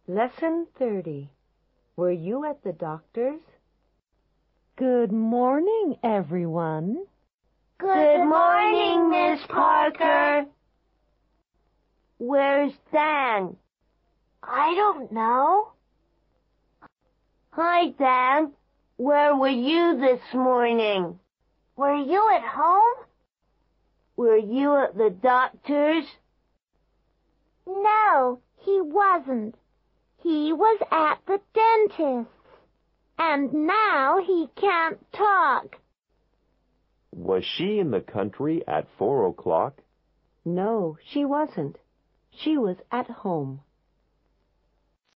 Lesson 30. Were you at the doctor's? Good morning, everyone. Good morning, Miss Parker. Where's Dan? I don't know. Hi, Dan. Where were you this morning? Were you at home? Were you at the doctor's? No, he wasn't. He was at the dentist's. And now he can't talk. Was she in the country at 4 o'clock? No, she wasn't. She was at home.